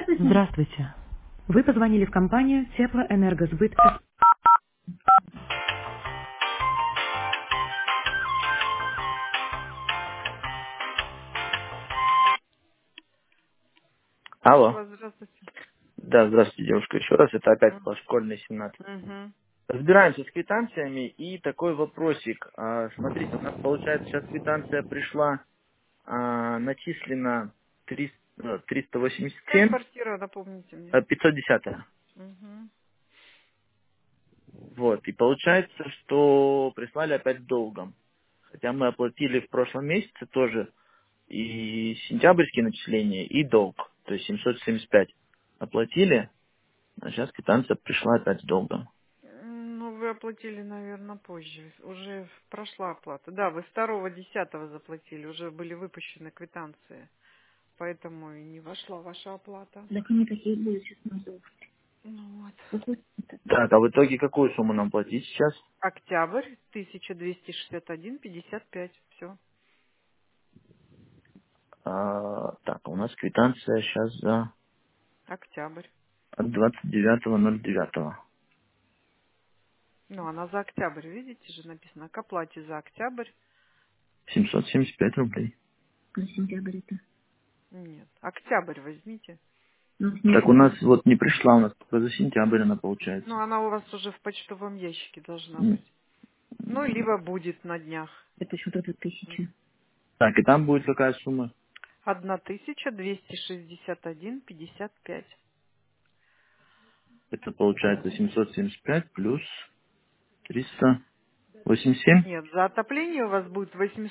Здравствуйте. Вы позвонили в компанию Теплоэнергосбыт. Алло. Алло, здравствуйте. Да, здравствуйте, девушка. Еще раз, это опять М, по школьной 17. Мгм. Разбираемся с квитанциями и такой вопросик. Смотрите, у нас получается сейчас квитанция пришла, начислена Какая 387, квартира, напомните мне? 510. Мгм. Вот. И получается, что прислали опять с долгом. Хотя мы оплатили в прошлом месяце тоже и сентябрьские начисления, и долг. То есть 775 оплатили, а сейчас квитанция пришла опять с долгом. Ну, вы оплатили, наверное, позже. Уже прошла оплата. Да, вы 2.10 заплатили, уже были выпущены квитанции. Поэтому и не вошла ваша оплата. Так они такие будут сейчас назов. Ну вот. Какой это? Так, а в итоге какую сумму нам платить сейчас? Октябрь, 1261,55. Все. Так, у нас квитанция сейчас за Октябрь. от 29.09. Ну, она за октябрь, видите же, написано к оплате за октябрь. 775 рублей. На сентябрь это. Нет, октябрь возьмите. Ну, с Так у нас месяца. вот не пришла, у нас только за сентябрь она Ну, получается. она у вас уже в почтовом ящике должна М. быть. Ну, либо будет на днях. Это что-то 1000. Так, и там будет какая сумма? 1261,55. Это получается 775 плюс 387. Нет, за отопление у вас будет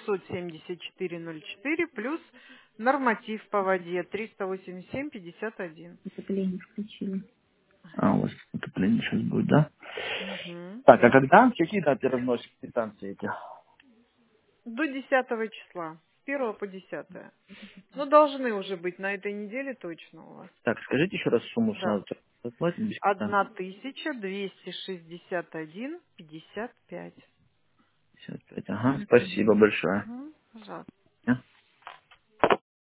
874,04 плюс норматив по воде 387,51. Отопление включила. У вас отопление сейчас будет, да? Угу. Так, а когда, какие даты разносят квитанции эти? До 10 числа. С 1 по 10. Ну, должны уже быть на этой неделе точно у вас. Так, скажите еще раз сумму, что Да. надо заплатить без квитанции. 1261,55. 55. Ага, спасибо большое. Угу. Пожалуйста.